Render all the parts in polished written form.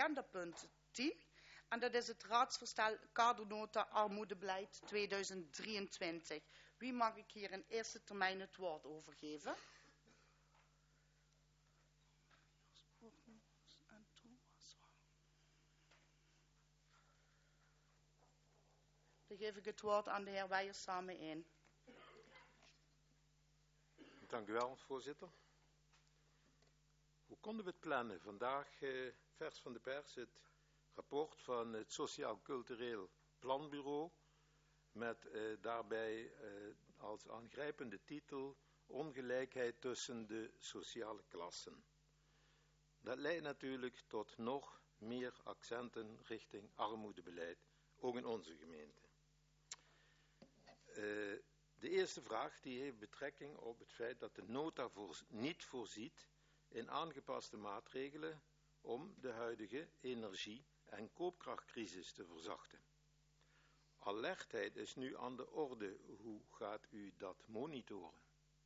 agendapunt 10. En dat is het raadsvoorstel kadernota armoedebeleid 2023. Wie mag ik hier in eerste termijn het woord overgeven? Dan geef ik het woord aan de heer Weijer in. Dank u wel, voorzitter. Hoe konden we het plannen? Vandaag vers van de pers het rapport van het Sociaal Cultureel Planbureau met daarbij als aangrijpende titel ongelijkheid tussen de sociale klassen. Dat leidt natuurlijk tot nog meer accenten richting armoedebeleid, ook in onze gemeente. De eerste vraag die heeft betrekking op het feit dat de nota niet voorziet in aangepaste maatregelen om de huidige energie- en koopkrachtcrisis te verzachten. Alertheid is nu aan de orde. Hoe gaat u dat monitoren?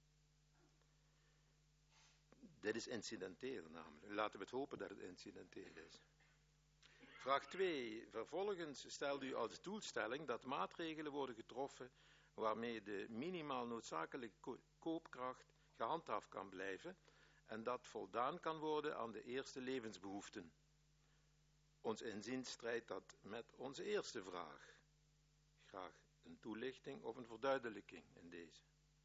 Dit is incidenteel namelijk. Laten we het hopen dat het incidenteel is. Vraag 2. Vervolgens stelt u als doelstelling dat maatregelen worden getroffen waarmee de minimaal noodzakelijke koopkracht gehandhaafd kan blijven en dat voldaan kan worden aan de eerste levensbehoeften. Ons inziens strijdt dat met onze eerste vraag. Graag een toelichting of een verduidelijking in deze.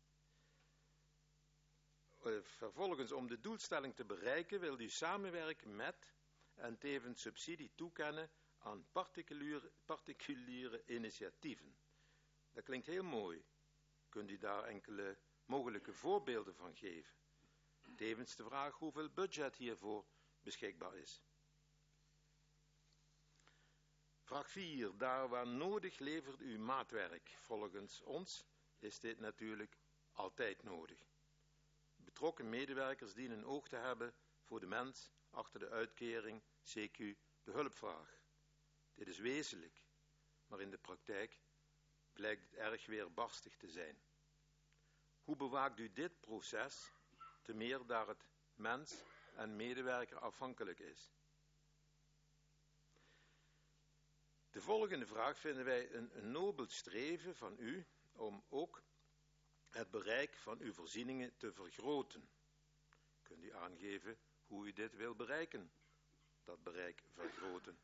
Vervolgens, om de doelstelling te bereiken, wil u samenwerken met en tevens subsidie toekennen aan particuliere initiatieven. Dat klinkt heel mooi. Kunt u daar enkele mogelijke voorbeelden van geven? Tevens de vraag hoeveel budget hiervoor beschikbaar is. Vraag 4. Daar waar nodig levert u maatwerk. Volgens ons is dit natuurlijk altijd nodig. Betrokken medewerkers dienen een oog te hebben voor de mens achter de uitkering, CQ, de hulpvraag. Dit is wezenlijk, maar in de praktijk blijkt het erg weerbarstig te zijn. Hoe bewaakt u dit proces, te meer daar het mens en medewerker afhankelijk is? De volgende vraag vinden wij een nobel streven van u om ook het bereik van uw voorzieningen te vergroten. Kunt u aangeven hoe u dit wil bereiken, dat bereik vergroten?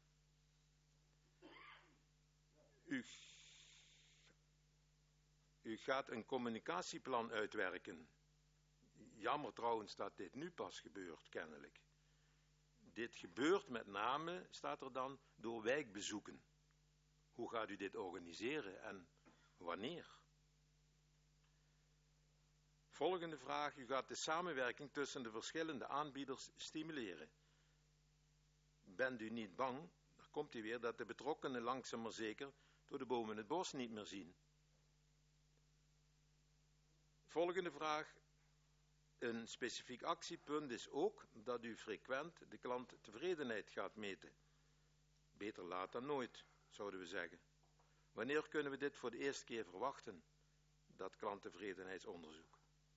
U gaat een communicatieplan uitwerken. Jammer trouwens dat dit nu pas gebeurt, kennelijk. Dit gebeurt met name, staat er dan, door wijkbezoeken. Hoe gaat u dit organiseren en wanneer? Volgende vraag. U gaat de samenwerking tussen de verschillende aanbieders stimuleren. Bent u niet bang, daar komt u weer, dat de betrokkenen langzaam maar zeker door de bomen het bos niet meer zien? Volgende vraag. Een specifiek actiepunt is ook dat u frequent de klanttevredenheid gaat meten. Beter laat dan nooit, zouden we zeggen. Wanneer kunnen we dit voor de eerste keer verwachten, dat klanttevredenheidsonderzoek?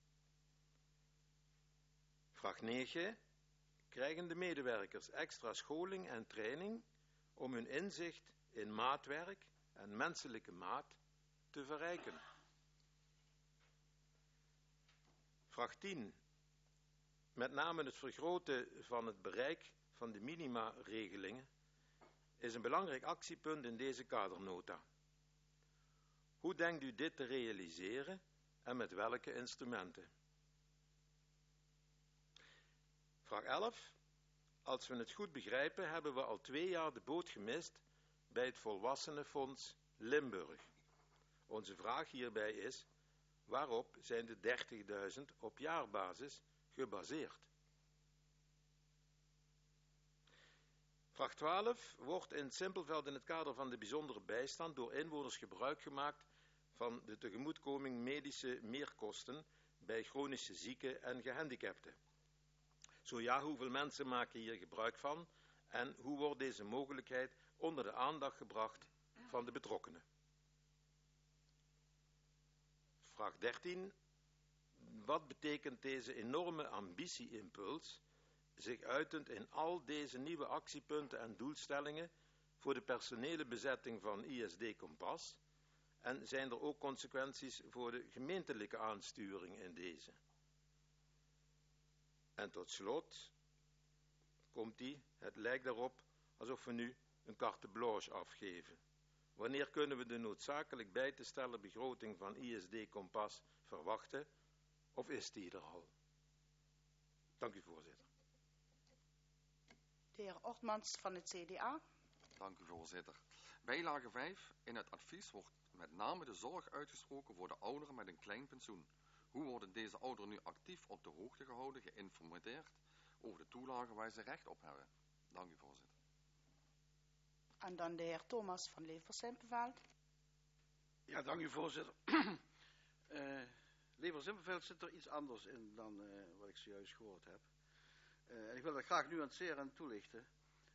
Vraag 9. Krijgen de medewerkers extra scholing en training om hun inzicht in maatwerk en menselijke maat te verrijken? Vraag 10. Met name het vergroten van het bereik van de minima-regelingen is een belangrijk actiepunt in deze kadernota. Hoe denkt u dit te realiseren en met welke instrumenten? Vraag 11. Als we het goed begrijpen, hebben we al 2 jaar de boot gemist bij het Volwassenenfonds Limburg. Onze vraag hierbij is, waarop zijn de 30.000 op jaarbasis gebaseerd? Vraag 12. Wordt in Simpelveld in het kader van de bijzondere bijstand door inwoners gebruik gemaakt van de tegemoetkoming medische meerkosten bij chronische zieken en gehandicapten? Zo ja, hoeveel mensen maken hier gebruik van en hoe wordt deze mogelijkheid onder de aandacht gebracht van de betrokkenen? Vraag 13. Wat betekent deze enorme ambitieimpuls zich uitend in al deze nieuwe actiepunten en doelstellingen voor de personele bezetting van ISD Kompas? En zijn er ook consequenties voor de gemeentelijke aansturing in deze? En tot slot komt het lijkt erop alsof we nu een carte blanche afgeven. Wanneer kunnen we de noodzakelijk bij te stellen begroting van ISD Kompas verwachten? Of is die er al? Dank u, voorzitter. De heer Ortmans van het CDA. Dank u, voorzitter. Bijlage 5. In het advies wordt met name de zorg uitgesproken voor de ouderen met een klein pensioen. Hoe worden deze ouderen nu actief op de hoogte gehouden, geïnformeerd over de toelagen waar ze recht op hebben? Dank u, voorzitter. En dan de heer Thomas van Lever-Sempenveld. Ja, dank u, voorzitter. Lever-Sempenveld zit er iets anders in dan wat ik zojuist gehoord heb. En ik wil dat graag nuanceren en toelichten.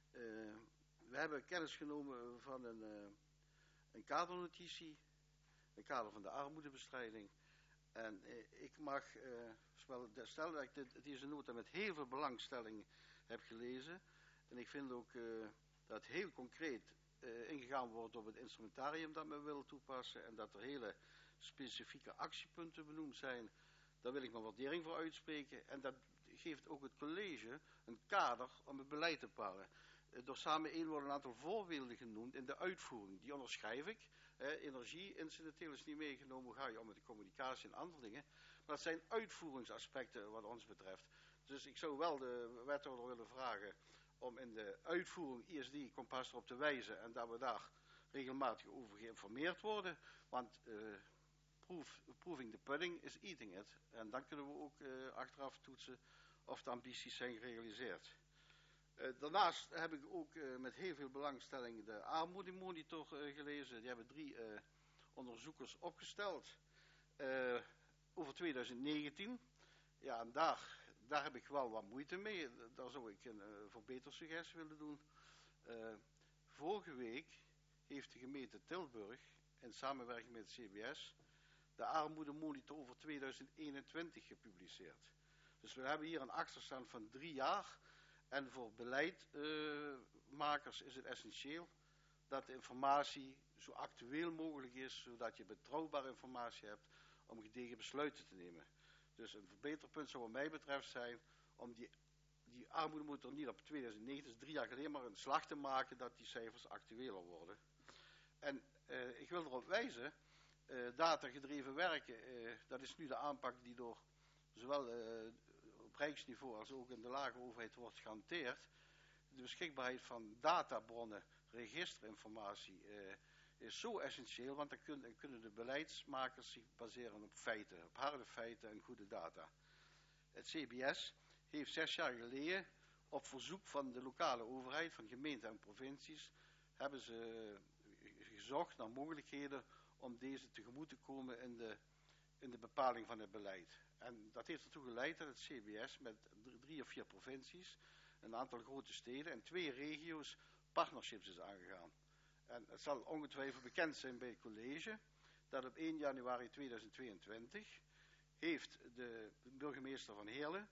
We hebben kennis genomen van een kadernotitie, een kader van de armoedebestrijding. En ik mag stellen dat ik deze nota met heel veel belangstelling heb gelezen. En ik vind ook dat heel concreet ingegaan wordt op het instrumentarium dat men wil toepassen. En dat er hele specifieke actiepunten benoemd zijn. Daar wil ik mijn waardering voor uitspreken. En dat geeft ook het college een kader om het beleid te bepalen. Door samen één worden een aantal voorbeelden genoemd in de uitvoering. Die onderschrijf ik. Energie, incidenteel is niet meegenomen. Ga je om met de communicatie en andere dingen. Maar dat zijn uitvoeringsaspecten wat ons betreft. Dus ik zou wel de wethouder willen vragen om in de uitvoering ISD Kompas erop te wijzen. En dat we daar regelmatig over geïnformeerd worden. Want proving the pudding is eating it. En dan kunnen we ook achteraf toetsen of de ambities zijn gerealiseerd. Daarnaast heb ik ook met heel veel belangstelling de armoedemonitor gelezen. Die hebben 3 onderzoekers opgesteld over 2019. Ja, en daar heb ik wel wat moeite mee. Daar zou ik een verbetersuggestie willen doen. Vorige week heeft de gemeente Tilburg in samenwerking met het CBS de armoedemonitor over 2021 gepubliceerd. Dus we hebben hier een achterstand van 3 jaar. En voor beleidmakers is het essentieel dat de informatie zo actueel mogelijk is, zodat je betrouwbare informatie hebt om gedegen besluiten te nemen. Dus een verbeterpunt zou wat mij betreft zijn om die armoedemonitor niet op 2009, dus 3 jaar geleden, maar een slag te maken dat die cijfers actueler worden. En ik wil erop wijzen, datagedreven werken, dat is nu de aanpak die door zowel op rijksniveau als ook in de lage overheid wordt gehanteerd. De beschikbaarheid van databronnen, registerinformatie is zo essentieel, want dan kunnen de beleidsmakers zich baseren op feiten, op harde feiten en goede data. Het CBS heeft 6 jaar geleden op verzoek van de lokale overheid, van gemeenten en provincies, hebben ze gezocht naar mogelijkheden om deze tegemoet te komen in de bepaling van het beleid. En dat heeft ertoe geleid dat het CBS met 3 of 4 provincies, een aantal grote steden en 2 regio's partnerships is aangegaan. En het zal ongetwijfeld bekend zijn bij het college dat op 1 januari 2022 heeft de burgemeester van Heerlen,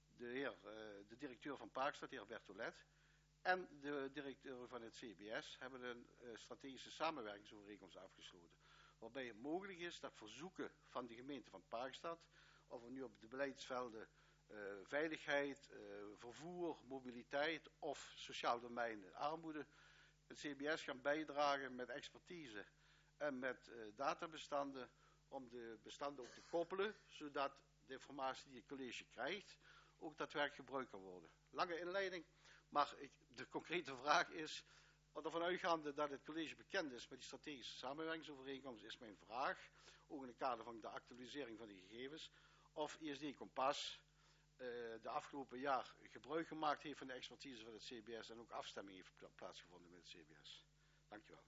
de directeur van Parkstad, de heer Bertolet, en de directeur van het CBS hebben een strategische samenwerkingsovereenkomst afgesloten. Waarbij het mogelijk is dat verzoeken van de gemeente van Parkstad, of er nu op de beleidsvelden veiligheid, vervoer, mobiliteit of sociaal domein armoede, het CBS gaan bijdragen met expertise en met databestanden om de bestanden ook te koppelen, zodat de informatie die het college krijgt ook daadwerkelijk gebruikt kan worden. Lange inleiding, maar de concrete vraag is, ervan uitgaande dat het college bekend is met die strategische samenwerkingsovereenkomst, is mijn vraag, ook in het kader van de actualisering van de gegevens, of ISD Kompas de afgelopen jaar gebruik gemaakt heeft van de expertise van het CBS en ook afstemming heeft plaatsgevonden met het CBS. Dankjewel.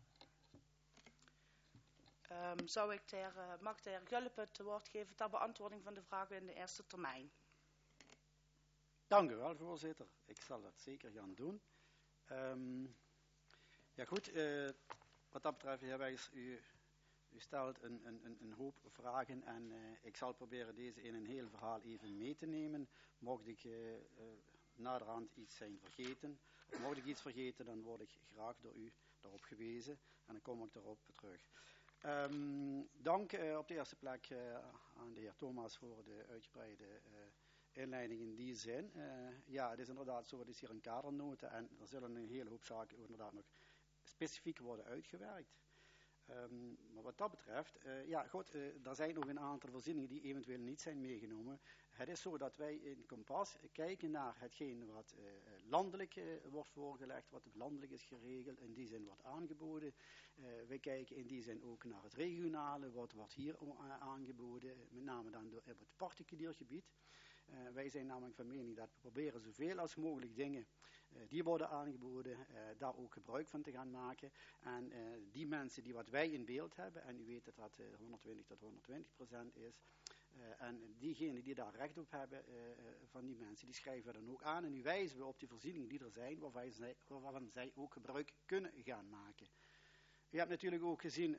Mag de heer Gulp het woord geven ter beantwoording van de vragen in de eerste termijn? Dank u wel, voorzitter. Ik zal dat zeker gaan doen. Ja goed, wat dat betreft, heer Wijs, u stelt een hoop vragen en ik zal proberen deze in een heel verhaal even mee te nemen. Mocht ik naderhand iets zijn vergeten, of mocht ik iets vergeten, dan word ik graag door u daarop gewezen en dan kom ik daarop terug. Dank op de eerste plek aan de heer Thomas voor de uitgebreide inleiding in die zin. Ja, het is inderdaad zo, het is hier een kadernota en er zullen een hele hoop zaken inderdaad nog specifiek worden uitgewerkt. Maar wat dat betreft, ja goed, er zijn nog een aantal voorzieningen die eventueel niet zijn meegenomen. Het is zo dat wij in Kompas kijken naar hetgeen wat landelijk wordt voorgelegd, wat landelijk is geregeld, in die zin wordt aangeboden. Wij kijken in die zin ook naar het regionale, wat wordt hier aangeboden, met name dan op het particulier gebied. Wij zijn namelijk van mening dat we proberen zoveel als mogelijk dingen die worden aangeboden, daar ook gebruik van te gaan maken. En die mensen die wat wij in beeld hebben, en u weet dat dat 120 tot 120% is, en diegenen die daar recht op hebben van die mensen, die schrijven we dan ook aan en nu wijzen we op die voorzieningen die er zijn, waarvan zij ook gebruik kunnen gaan maken. U hebt natuurlijk ook gezien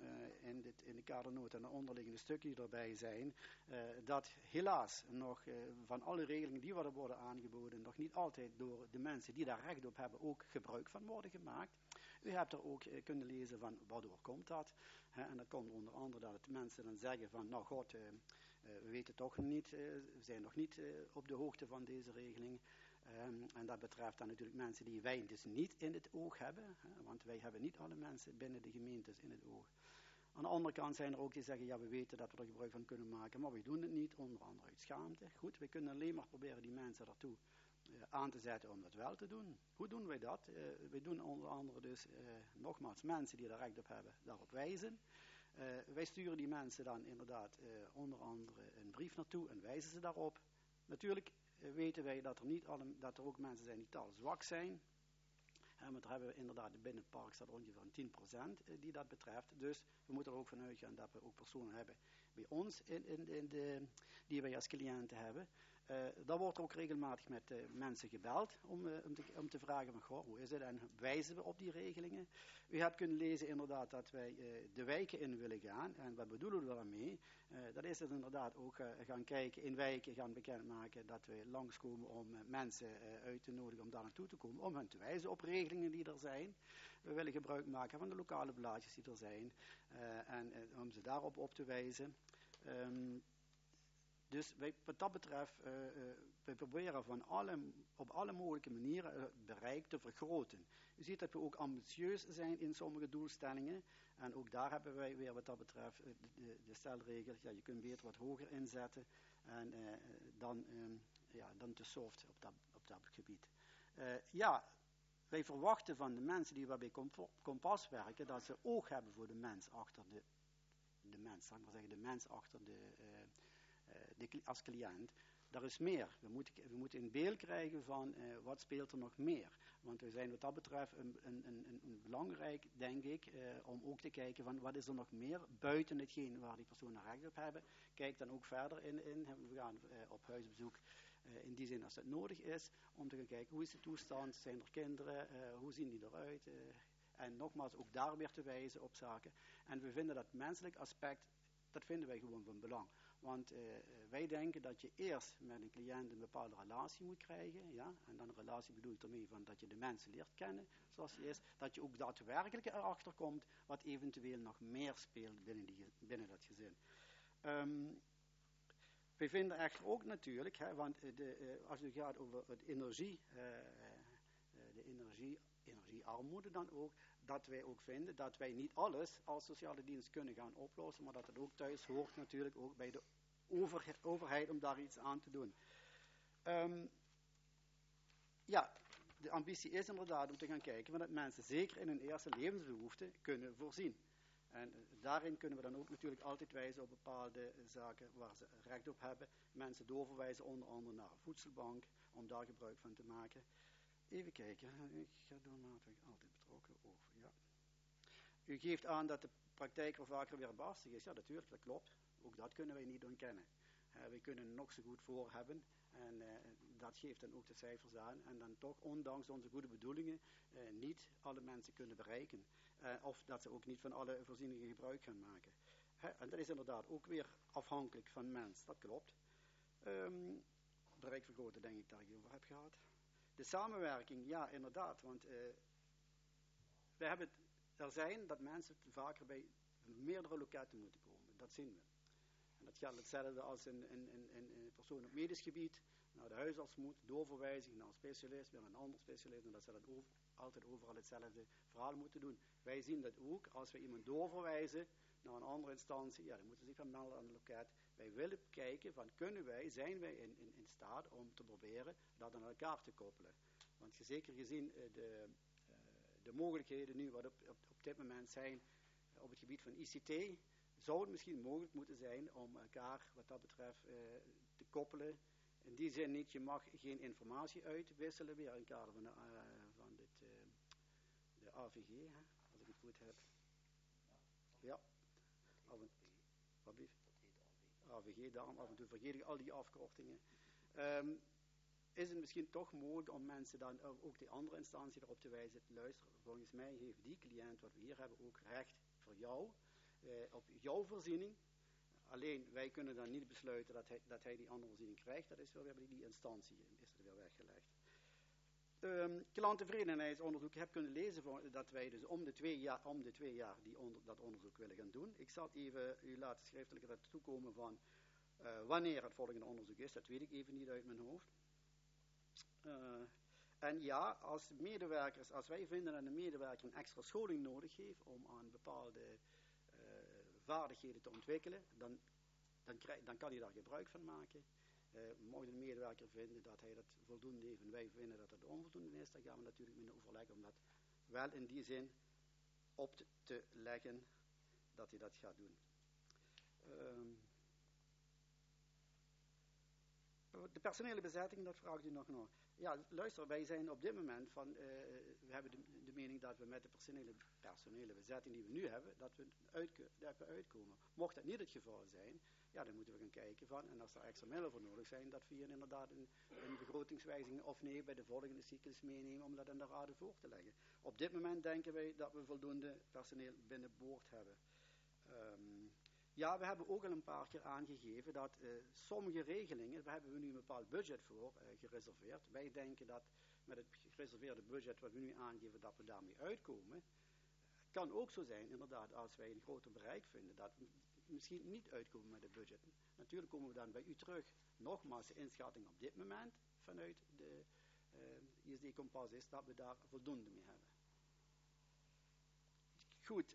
in de kadernota en de onderliggende stukken die erbij zijn, dat helaas nog van alle regelingen die worden aangeboden, nog niet altijd door de mensen die daar recht op hebben ook gebruik van worden gemaakt. U hebt er ook kunnen lezen van waardoor komt dat. En dat komt onder andere dat het mensen dan zeggen van nou god, we weten toch niet, we zijn nog niet op de hoogte van deze regeling. En dat betreft dan natuurlijk mensen die wij dus niet in het oog hebben. Want wij hebben niet alle mensen binnen de gemeentes in het oog. Aan de andere kant zijn er ook die zeggen, ja we weten dat we er gebruik van kunnen maken, maar we doen het niet, onder andere uit schaamte. Goed, we kunnen alleen maar proberen die mensen daartoe aan te zetten om dat wel te doen. Hoe doen wij dat? We doen onder andere dus nogmaals mensen die er recht op hebben, daarop wijzen. Wij sturen die mensen dan inderdaad onder andere een brief naartoe en wijzen ze daarop. Natuurlijk weten wij dat er ook mensen zijn die taalzwak zijn. Want daar hebben we inderdaad binnen het park staat ongeveer een 10% die dat betreft. Dus we moeten er ook van uitgaan dat we ook personen hebben bij ons die wij als cliënten hebben. Daar wordt ook regelmatig met mensen gebeld om te vragen van goh, hoe is het en wijzen we op die regelingen. U hebt kunnen lezen inderdaad dat wij de wijken in willen gaan en wat bedoelen we daarmee? Dat is het inderdaad ook gaan kijken in wijken, gaan bekendmaken dat we langskomen om mensen uit te nodigen om daar naartoe te komen, om hen te wijzen op regelingen die er zijn. We willen gebruik maken van de lokale blaadjes die er zijn en om ze daarop op te wijzen. Dus wat dat betreft, we proberen op alle mogelijke manieren het bereik te vergroten. U ziet dat we ook ambitieus zijn in sommige doelstellingen. En ook daar hebben wij weer wat dat betreft de stelregel. Ja, je kunt beter wat hoger inzetten en dan te soft op dat gebied. Wij verwachten van de mensen die bij Kompas werken, dat ze oog hebben voor de mens achter de mens achter als cliënt. Daar is meer. We moeten een beeld krijgen van wat speelt er nog meer. Want we zijn wat dat betreft een belangrijk, denk ik, om ook te kijken van wat is er nog meer buiten hetgeen waar die personen recht op hebben. Kijk dan ook verder in. We gaan op huisbezoek in die zin als het nodig is, om te gaan kijken hoe is de toestand, zijn er kinderen, hoe zien die eruit. En nogmaals ook daar weer te wijzen op zaken. En we vinden dat menselijk aspect, dat vinden wij gewoon van belang. Want wij denken dat je eerst met een cliënt een bepaalde relatie moet krijgen. Ja? En dan een relatie bedoel ik ermee van dat je de mensen leert kennen zoals hij is. Dat je ook daadwerkelijk erachter komt wat eventueel nog meer speelt binnen dat gezin. We vinden echter ook natuurlijk, want als het gaat over het energiearmoede dan ook, dat wij ook vinden dat wij niet alles als sociale dienst kunnen gaan oplossen, maar dat het ook thuis hoort natuurlijk ook bij de overheid om daar iets aan te doen. De ambitie is inderdaad om te gaan kijken dat mensen zeker in hun eerste levensbehoeften kunnen voorzien. En daarin kunnen we dan ook natuurlijk altijd wijzen op bepaalde zaken waar ze recht op hebben. Mensen doorverwijzen onder andere naar een voedselbank om daar gebruik van te maken. Even kijken, ik ga doormatig altijd betrokken over, ja. U geeft aan dat de praktijk er vaker weer barstig is. Ja, natuurlijk, dat klopt. Ook dat kunnen wij niet ontkennen. We kunnen het nog zo goed voor hebben en dat geeft dan ook de cijfers aan. En dan toch, ondanks onze goede bedoelingen, niet alle mensen kunnen bereiken. Of dat ze ook niet van alle voorzieningen gebruik gaan maken. En dat is inderdaad ook weer afhankelijk van mens, dat klopt. Bereik vergroten denk ik dat ik over heb gehad. De samenwerking, ja, inderdaad, want er zijn dat mensen vaker bij meerdere loketten moeten komen. Dat zien we. En dat geldt hetzelfde als een persoon op medisch gebied naar de huisarts moet, doorverwijzing naar een specialist, weer een ander specialist, en dat ze dat altijd overal hetzelfde verhaal moeten doen. Wij zien dat ook, als we iemand doorverwijzen naar een andere instantie, ja, dan moeten ze zich gaan melden aan het loket. Wij willen kijken van, zijn wij in staat om te proberen dat aan elkaar te koppelen. Want zeker gezien de mogelijkheden nu wat op dit moment zijn op het gebied van ICT, zou het misschien mogelijk moeten zijn om elkaar wat dat betreft te koppelen. In die zin niet, je mag geen informatie uitwisselen, weer in het kader van de AVG, hè, als ik het goed heb. Ja, AVG, daarom af en toe vergeet ik al die afkortingen. Is het misschien toch mogelijk om mensen dan ook die andere instantie erop te wijzen, luister, volgens mij heeft die cliënt wat we hier hebben ook recht voor jou, op jouw voorziening. Alleen wij kunnen dan niet besluiten dat hij die andere voorziening krijgt, dat is wel weer bij die instantie, is er weer weggelegd. Klanttevredenheidsonderzoek, ik heb kunnen lezen dat wij dus om de 2 jaar dat onderzoek willen gaan doen. Ik zal even u laten schriftelijk toekomen van wanneer het volgende onderzoek is, dat weet ik even niet uit mijn hoofd. En ja, als wij vinden dat een medewerker een extra scholing nodig heeft om aan bepaalde vaardigheden te ontwikkelen, dan kan hij daar gebruik van maken. Mocht een medewerker vinden dat hij dat voldoende heeft en wij vinden dat het onvoldoende is, dan gaan we natuurlijk met een overleg om dat wel in die zin op te leggen dat hij dat gaat doen. De personele bezetting, dat vraagt u nog naar. Ja, luister, wij zijn op dit moment we hebben de mening dat we met de personele bezetting die we nu hebben, dat we uitkomen. Mocht dat niet het geval zijn, ja, dan moeten we gaan kijken van, en als er extra middelen voor nodig zijn, dat we hier inderdaad een begrotingswijziging of nee, bij de volgende cyclus meenemen om dat aan de raden voor te leggen. Op dit moment denken wij dat we voldoende personeel binnenboord hebben. Ja, we hebben ook al een paar keer aangegeven dat sommige regelingen, daar hebben we nu een bepaald budget voor gereserveerd. Wij denken dat met het gereserveerde budget wat we nu aangeven, dat we daarmee uitkomen. Het kan ook zo zijn, inderdaad, als wij een groter bereik vinden, dat we misschien niet uitkomen met het budget. Natuurlijk komen we dan bij u terug. Nogmaals, de inschatting op dit moment vanuit de ISD-kompas is dat we daar voldoende mee hebben. Goed,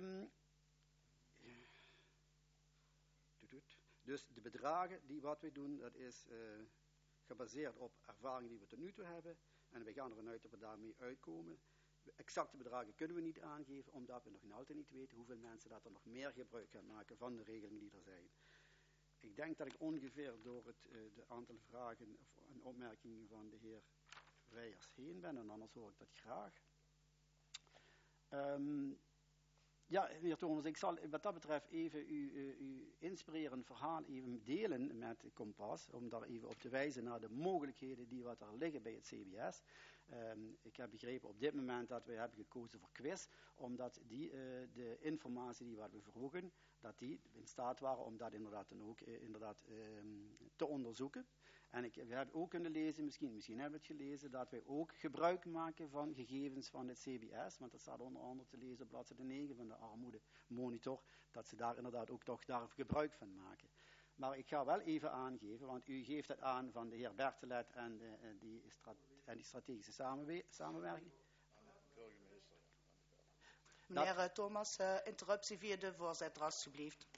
dus de bedragen die wat we doen, dat is gebaseerd op ervaringen die we tot nu toe hebben. En we gaan ervan uit dat we daarmee uitkomen. Exacte bedragen kunnen we niet aangeven, omdat we nog altijd niet weten hoeveel mensen dat er nog meer gebruik gaan maken van de regelingen die er zijn. Ik denk dat ik ongeveer door de aantal vragen en opmerkingen van de heer Weijers heen ben, en anders hoor ik dat graag. Ja, meneer Thomas, ik zal wat dat betreft even uw inspirerend verhaal even delen met de Kompas, om daar even op te wijzen naar de mogelijkheden die wat er liggen bij het CBS. Ik heb begrepen op dit moment dat we hebben gekozen voor quiz, omdat de informatie die wat we vroegen, dat die in staat waren om dat inderdaad dan ook te onderzoeken. En we hebben ook kunnen lezen, misschien hebben we het gelezen, dat wij ook gebruik maken van gegevens van het CBS, want dat staat onder andere te lezen op bladzijde 9 van de armoedemonitor, dat ze daar inderdaad ook toch daar gebruik van maken. Maar ik ga wel even aangeven, want u geeft het aan van de heer Bertelet en die strategische samenwerking. Meneer Thomas, interruptie via de voorzitter, alstublieft.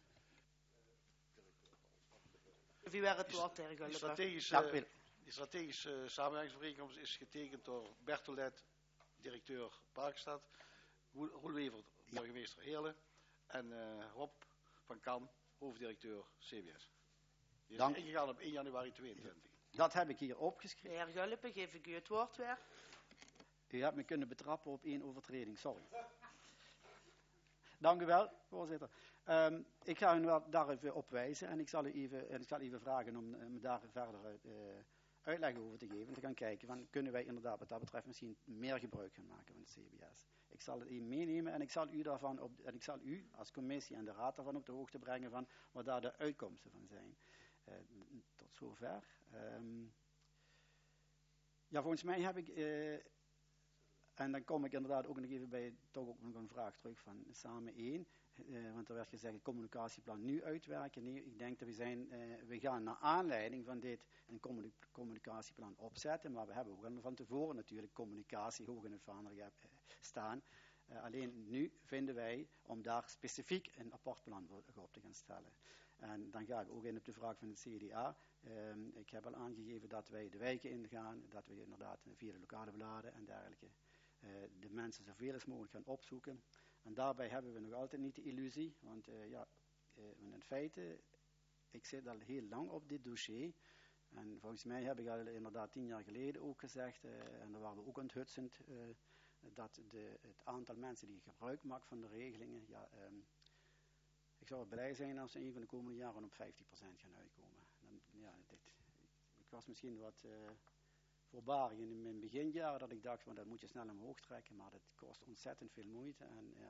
Wie werd het woord, heer Gulliver? Die strategische samenwerkingsovereenkomst is getekend door Bertolet, directeur Parkstad, Roel Wever, burgemeester Heerlen, en Rob van Kam, hoofddirecteur CBS. Die is ingegaan op 1 januari 2022. Dat heb ik hier opgeschreven. Heer Gulliver, geef ik u het woord weer. U hebt me kunnen betrappen op 1 overtreding, sorry. Dank u wel, voorzitter. Ik ga u daar even op wijzen en ik zal even vragen om me daar verder uitleg over te geven. Te gaan kijken, van, kunnen wij inderdaad wat dat betreft misschien meer gebruik gaan maken van het CBS. Ik zal het even meenemen en ik zal u als commissie en de raad daarvan op de hoogte brengen van wat daar de uitkomsten van zijn. Tot zover. Ja, volgens mij heb ik, en dan kom ik inderdaad ook nog even bij toch ook nog een vraag terug van Samen 1. Want er werd gezegd, het communicatieplan nu uitwerken. Nee, ik denk dat we gaan naar aanleiding van dit een communicatieplan opzetten. Maar we hebben ook van tevoren natuurlijk communicatie hoog in het vaandel staan. Alleen nu vinden wij om daar specifiek een apart plan op te gaan stellen. En dan ga ik ook in op de vraag van het CDA. Ik heb al aangegeven dat wij de wijken ingaan, dat we inderdaad via de lokale bladen en dergelijke de mensen zoveel als mogelijk gaan opzoeken. En daarbij hebben we nog altijd niet de illusie, want in feite, ik zit al heel lang op dit dossier. En volgens mij heb ik al inderdaad 10 jaar geleden ook gezegd, en daar waren we ook onthutsend, dat het aantal mensen die gebruik maken van de regelingen, ik zou blij zijn als we een van de komende jaren op 50% gaan uitkomen. Ik was misschien wat voorbarig in mijn beginjaren dat ik dacht, van dat moet je snel omhoog trekken, maar dat kost ontzettend veel moeite. En ja,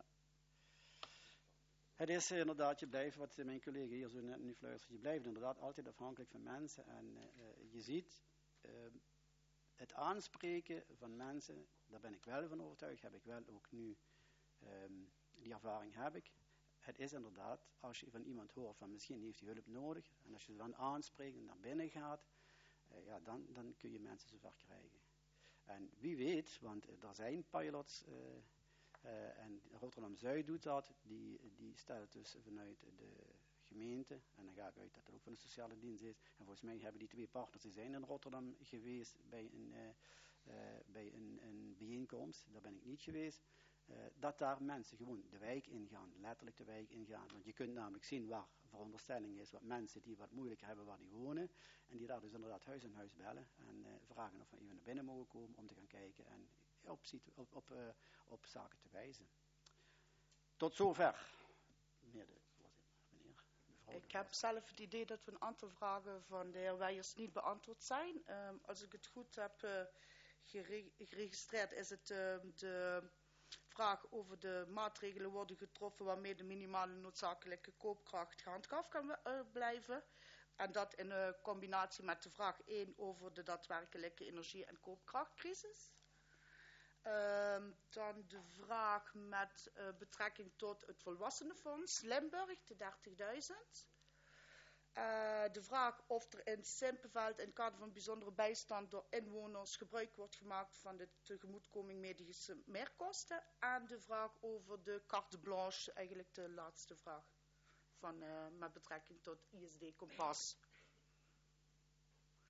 het is inderdaad, je blijft, wat mijn collega hier zo net nu fluistert, je blijft inderdaad altijd afhankelijk van mensen. En je ziet, het aanspreken van mensen, daar ben ik wel van overtuigd, heb ik wel ook nu, die ervaring heb ik. Het is inderdaad, als je van iemand hoort van misschien heeft hij hulp nodig, en als je ze dan aanspreekt en naar binnen gaat, dan kun je mensen zover krijgen. En wie weet, want er zijn pilots, en Rotterdam-Zuid doet dat, die stelt dus vanuit de gemeente, en dan ga ik uit dat het ook van de sociale dienst is, en volgens mij hebben die 2 partners, die zijn in Rotterdam geweest bij een bijeenkomst, daar ben ik niet geweest, dat daar mensen gewoon de wijk ingaan, letterlijk de wijk ingaan, want je kunt namelijk zien waar veronderstelling is, wat mensen die wat moeilijker hebben waar die wonen, en die daar dus inderdaad huis aan huis bellen, en vragen of we even naar binnen mogen komen om te gaan kijken, en op zaken te wijzen. Tot zover. Meneer. Ik heb zelf het idee dat we een aantal vragen van de heer Weijers niet beantwoord zijn. Als ik het goed heb geregistreerd, is het de vraag over de maatregelen worden getroffen waarmee de minimale noodzakelijke koopkracht gehandhaafd kan blijven. En dat in combinatie met de vraag 1 over de daadwerkelijke energie- en koopkrachtcrisis. Dan de vraag met betrekking tot het volwassenenfonds Limburg, de 30.000. De vraag of er in Simpelveld in het kader van bijzondere bijstand door inwoners gebruik wordt gemaakt van de tegemoetkoming medische meerkosten. En de vraag over de carte blanche, eigenlijk de laatste vraag van, met betrekking tot ISD Kompas.